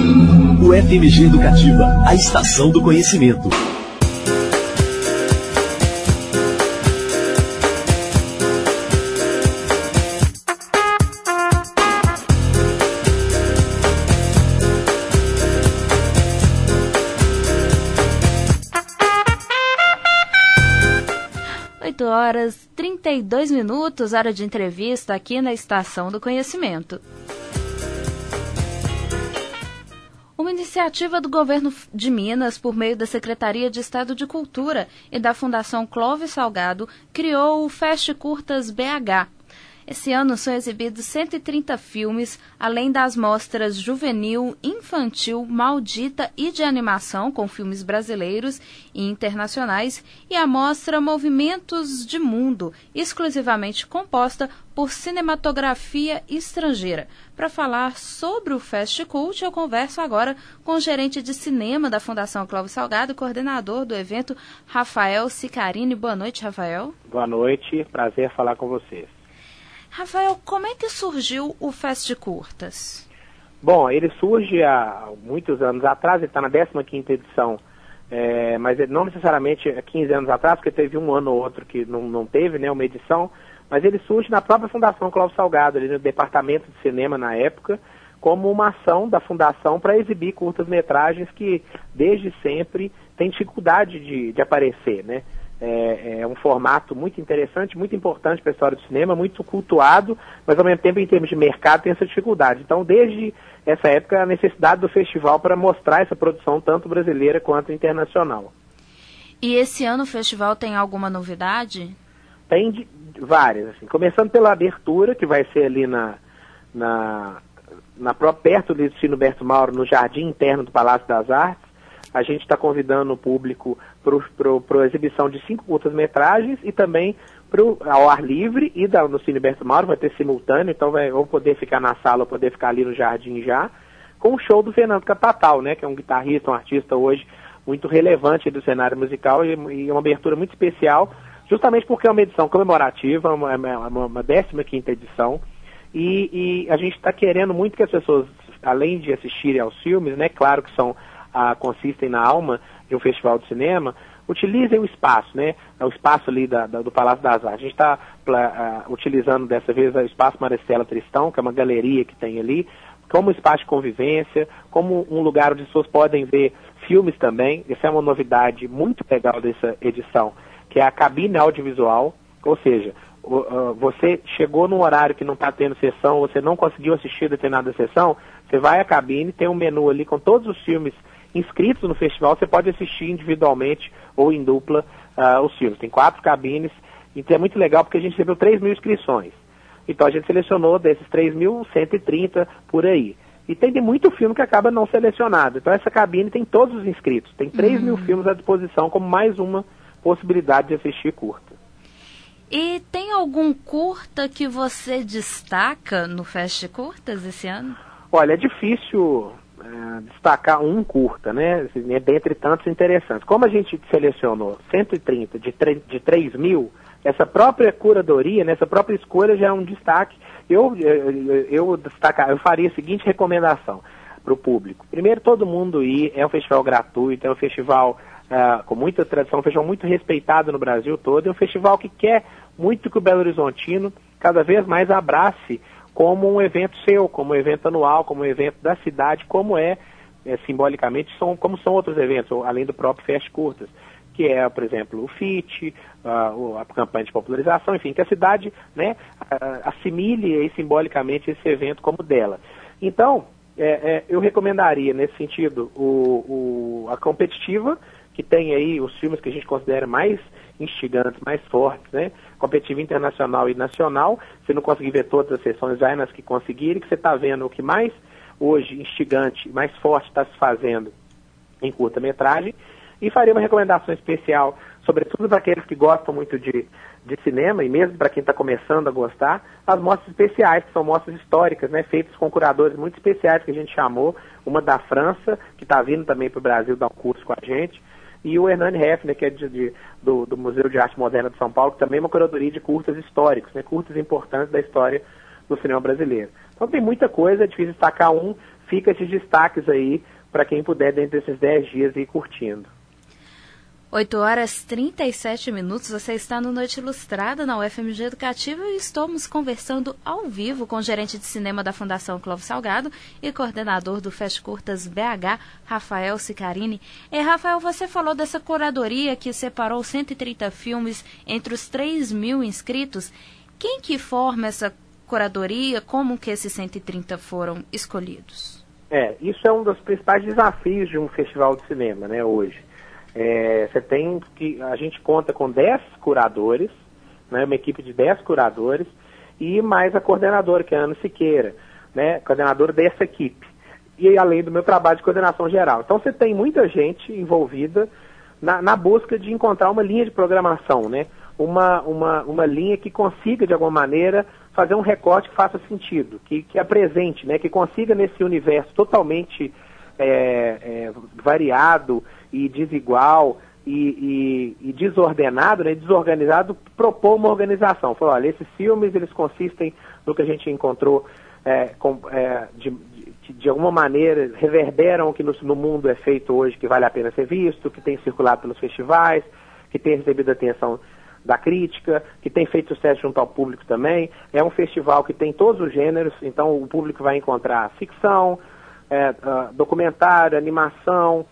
O FMG Educativa, a estação do conhecimento. Horas 32 minutos, hora de entrevista aqui na Estação do Conhecimento. Uma iniciativa do governo de Minas, por meio da Secretaria de Estado de Cultura e da Fundação Clóvis Salgado, criou o Fest Curtas BH. Esse ano são exibidos 130 filmes, além das mostras juvenil, infantil, maldita e de animação, com filmes brasileiros e internacionais, e a mostra Movimentos de Mundo, exclusivamente composta por cinematografia estrangeira. Para falar sobre o Fest Cult, eu converso agora com o gerente de cinema da Fundação Clóvis Salgado e coordenador do evento, Rafael Sicarini. Boa noite, Rafael. Boa noite, prazer falar com vocês. Rafael, como é que surgiu o Fest Curtas? Bom, ele surge há muitos anos atrás, ele está na 15ª edição, mas não necessariamente há 15 anos atrás, porque teve um ano ou outro que não teve, né, uma edição, mas ele surge na própria Fundação Clóvis Salgado, ali no departamento de cinema na época, como uma ação da Fundação para exibir curtas-metragens que desde sempre tem dificuldade de aparecer, né? É um formato muito interessante, muito importante para a história do cinema, muito cultuado, mas ao mesmo tempo em termos de mercado tem essa dificuldade. Então desde essa época a necessidade do festival para mostrar essa produção tanto brasileira quanto internacional. E esse ano o festival tem alguma novidade? Tem várias, assim, começando pela abertura, que vai ser ali perto do Cine Humberto Mauro, no jardim interno do Palácio das Artes. A gente está convidando o público para a exibição de 5 curtas-metragens e também ao ar livre e no Cine Humberto Mauro, vai ter simultâneo, então vou poder ficar na sala ou poder ficar ali no jardim já, com o show do Fernando Capatal, né, que é um guitarrista, um artista hoje muito relevante do cenário musical e uma abertura muito especial, justamente porque é uma edição comemorativa, uma 15ª edição, e a gente está querendo muito que as pessoas, além de assistirem aos filmes, né, claro que consistem na alma de um festival de cinema, utilizem o espaço, né? O espaço ali do Palácio das Artes. A gente está utilizando dessa vez o Espaço Maristela Tristão, que é uma galeria que tem ali, como espaço de convivência, como um lugar onde as pessoas podem ver filmes também. Essa é uma novidade muito legal dessa edição, que é a cabine audiovisual, ou seja, você chegou num horário que não está tendo sessão, você não conseguiu assistir determinada sessão, você vai à cabine, tem um menu ali com todos os filmes inscritos no festival, você pode assistir individualmente ou em dupla os filmes. Tem 4 cabines, então é muito legal porque a gente recebeu 3.000 inscrições. Então a gente selecionou desses 3.000, 130 por aí. E tem muito filme que acaba não selecionado. Então essa cabine tem todos os inscritos, tem 3.000 filmes à disposição como mais uma possibilidade de assistir curta. E tem algum curta que você destaca no Fest Curtas esse ano? Olha, é difícil destacar um curta, né? Dentre tantos interessantes. Como a gente selecionou 130 de 3.000, essa própria curadoria, né, essa própria escolha já é um destaque. Eu faria a seguinte recomendação para o público. Primeiro, todo mundo ir, é um festival gratuito, é um festival com muita tradição, um festival muito respeitado no Brasil todo, é um festival que quer muito que o Belo Horizontino cada vez mais abrace como um evento seu, como um evento anual, como um evento da cidade, como simbolicamente, como são outros eventos, além do próprio Fest Curtas, que é, por exemplo, o FIT, a campanha de popularização, enfim, que a cidade, né, assimile simbolicamente esse evento como dela. Então, eu recomendaria, nesse sentido, a competitiva, que tem aí os filmes que a gente considera mais instigantes, mais fortes, né? Competitiva internacional e nacional. Se não conseguir ver todas as sessões, vai nas que conseguirem, que você está vendo o que mais hoje instigante, mais forte está se fazendo em curta-metragem. E faria uma recomendação especial, sobretudo para aqueles que gostam muito de cinema, e mesmo para quem está começando a gostar, as mostras especiais, que são mostras históricas, né, feitas com curadores muito especiais que a gente chamou, uma da França, que está vindo também para o Brasil dar um curso com a gente, e o Hernani Heffner, que é do Museu de Arte Moderna de São Paulo, que também é uma curadoria de curtas históricos, né, curtas importantes da história do cinema brasileiro. Então tem muita coisa, é difícil destacar um fica esses destaques aí para quem puder, dentro desses 10 dias, ir curtindo. 8h37, você está no Noite Ilustrada na UFMG Educativa e estamos conversando ao vivo com o gerente de cinema da Fundação Clóvis Salgado e coordenador do Fest Curtas BH, Rafael Sicarini. Rafael, você falou dessa curadoria que separou 130 filmes entre os 3.000 inscritos. Quem que forma essa curadoria? Como que esses 130 foram escolhidos? Isso é um dos principais desafios de um festival de cinema, né, hoje. A gente conta com 10 curadores, né, uma equipe de 10 curadores, e mais a coordenadora, que é a Ana Siqueira, né, coordenadora dessa equipe, e além do meu trabalho de coordenação geral. Então você tem muita gente envolvida na busca de encontrar uma linha de programação, né, uma linha que consiga, de alguma maneira, fazer um recorte que faça sentido, que apresente, né, que consiga nesse universo totalmente variado e desigual e desordenado, né, desorganizado, propor uma organização. Falou, olha, esses filmes, eles consistem no que a gente encontrou, de alguma maneira, reverberam o que no mundo é feito hoje, que vale a pena ser visto, que tem circulado pelos festivais, que tem recebido atenção da crítica, que tem feito sucesso junto ao público também. É um festival que tem todos os gêneros, então o público vai encontrar ficção, documentário, animação,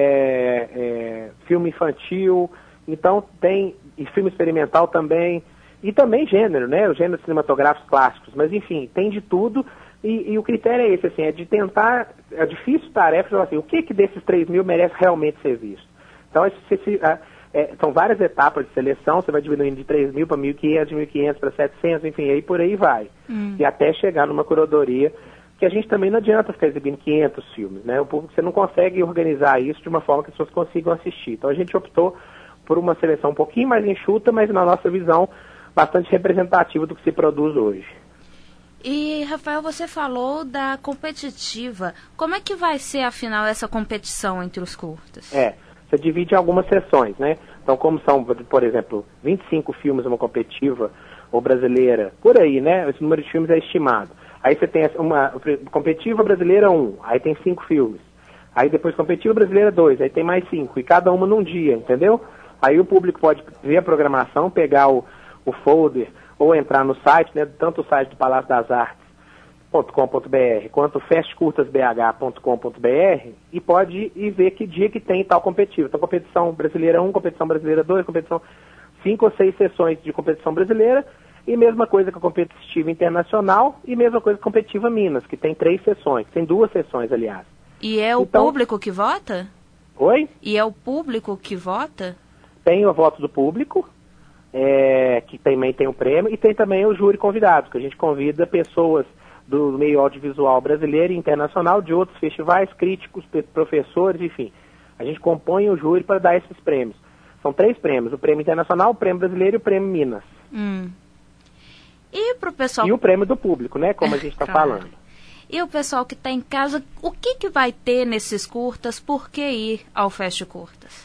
filme infantil, então tem e filme experimental também, e também gênero, né, os gêneros cinematográficos clássicos, mas enfim, tem de tudo, e o critério é esse, assim, é de tentar, é difícil tarefa, assim, o que desses 3.000 merece realmente ser visto. Então, são várias etapas de seleção, você vai diminuindo de 3.000 para 1.500, de 1.500 para 700, enfim, aí por aí vai, e até chegar numa curadoria, que a gente também não adianta ficar exibindo 500 filmes, né? O público, você não consegue organizar isso de uma forma que as pessoas consigam assistir. Então a gente optou por uma seleção um pouquinho mais enxuta, mas na nossa visão bastante representativa do que se produz hoje. E, Rafael, você falou da competitiva. Como é que vai ser, afinal, essa competição entre os curtas? Você divide em algumas sessões, né? Então, como são, por exemplo, 25 filmes numa competitiva ou brasileira, por aí, né? Esse número de filmes é estimado. Aí você tem uma competitiva brasileira 1, aí tem 5 filmes. Aí depois competitiva brasileira 2, aí tem mais 5, e cada uma num dia, entendeu? Aí o público pode ver a programação, pegar o folder, ou entrar no site, né, tanto o site do Palácio das Artes.com.br quanto festcurtasbh.com.br, e pode ir ver que dia que tem tal competitiva. Então, competição brasileira 1, competição brasileira 2, competição 5 ou 6 sessões de competição brasileira, e mesma coisa com a competitiva internacional, e mesma coisa com a competitiva Minas, que tem 3 sessões, tem 2 sessões, aliás. E é o público que vota? Oi? E é o público que vota? Tem o voto do público, que também tem o prêmio, e tem também o júri convidado, que a gente convida pessoas do meio audiovisual brasileiro e internacional, de outros festivais, críticos, professores, enfim. A gente compõe o júri para dar esses prêmios. São 3 prêmios, o prêmio internacional, o prêmio brasileiro e o prêmio Minas. E pro pessoal... E o prêmio do público, né, como a gente está falando. E o pessoal que está em casa, o que vai ter nesses curtas? Por que ir ao Fest Curtas?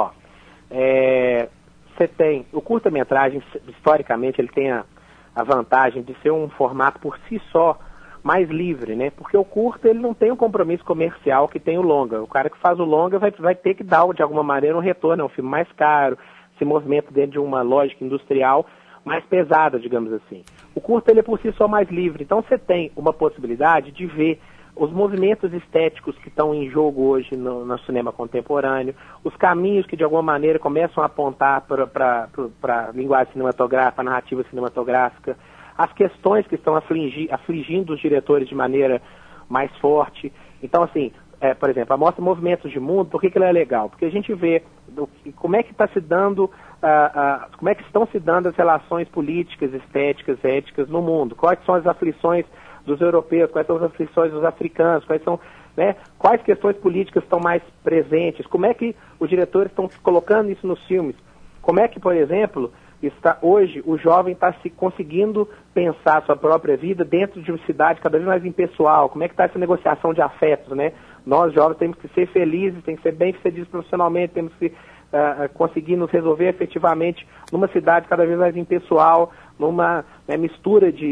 Você tem... O curta-metragem, historicamente, ele tem a vantagem de ser um formato por si só mais livre, né? Porque o curta, ele não tem um compromisso comercial que tem o longa. O cara que faz o longa vai ter que dar, de alguma maneira, um retorno. É um filme mais caro, se movimenta dentro de uma lógica industrial mais pesada, digamos assim. O curta, ele é por si só mais livre. Então, você tem uma possibilidade de ver os movimentos estéticos que estão em jogo hoje no cinema contemporâneo, os caminhos que, de alguma maneira, começam a apontar para a linguagem cinematográfica, a narrativa cinematográfica, as questões que estão afligindo os diretores de maneira mais forte. Então, assim, por exemplo, a mostra Movimentos de Mundo, por que ela é legal? Porque a gente vê como é que está se dando, como é que estão se dando as relações políticas, estéticas, éticas no mundo, quais são as aflições dos europeus, quais são as aflições dos africanos, quais questões políticas estão mais presentes, como é que os diretores estão colocando isso nos filmes, como é que, por exemplo, hoje o jovem está se conseguindo pensar a sua própria vida dentro de uma cidade cada vez mais impessoal, como é que está essa negociação de afetos, né? Nós, jovens, temos que ser felizes, temos que ser bem-sucedidos profissionalmente, temos que conseguir nos resolver efetivamente numa cidade cada vez mais impessoal, numa mistura de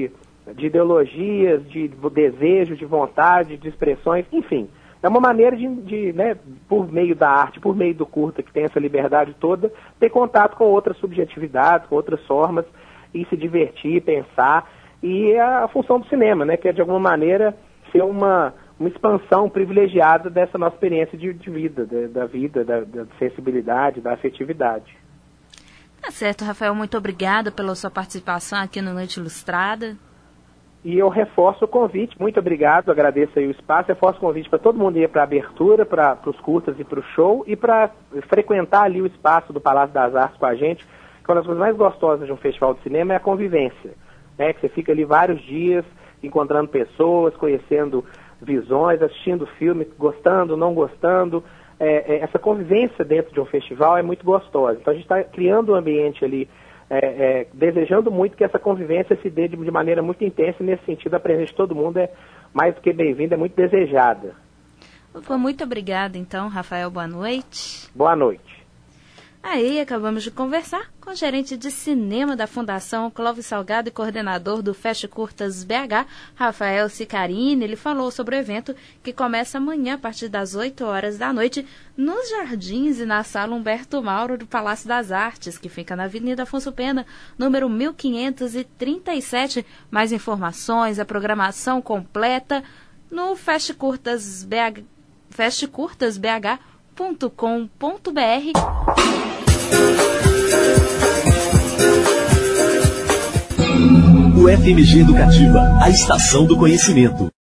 de ideologias, de desejo, de vontade, de expressões, enfim. É uma maneira né, por meio da arte, por meio do curta, que tem essa liberdade toda, ter contato com outras subjetividades, com outras formas, e se divertir, pensar. E é a função do cinema, né, que é de alguma maneira ser uma expansão privilegiada dessa nossa experiência de vida, da sensibilidade, da afetividade. Tá certo, Rafael, muito obrigada pela sua participação aqui no Noite Ilustrada. E eu reforço o convite, muito obrigado, agradeço aí o espaço, reforço o convite para todo mundo ir para a abertura, para os curtas e para o show, e para frequentar ali o espaço do Palácio das Artes com a gente, que uma das coisas mais gostosas de um festival de cinema é a convivência, né? Que você fica ali vários dias, encontrando pessoas, conhecendo visões, assistindo filme, gostando, não gostando. Essa convivência dentro de um festival é muito gostosa. Então a gente está criando um ambiente ali, desejando muito que essa convivência se dê de maneira muito intensa, e nesse sentido a presença de todo mundo é mais do que bem-vinda, é muito desejada. Muito obrigada então, Rafael, boa noite. Boa noite. Aí acabamos de conversar com o gerente de cinema da Fundação Clóvis Salgado e coordenador do Fest Curtas BH, Rafael Sicarini. Ele falou sobre o evento que começa amanhã a partir das 8 horas da noite nos jardins e na sala Humberto Mauro do Palácio das Artes, que fica na Avenida Afonso Pena, número 1537. Mais informações, a programação completa no festcurtasbh.com.br. O FMG Educativa, a estação do conhecimento.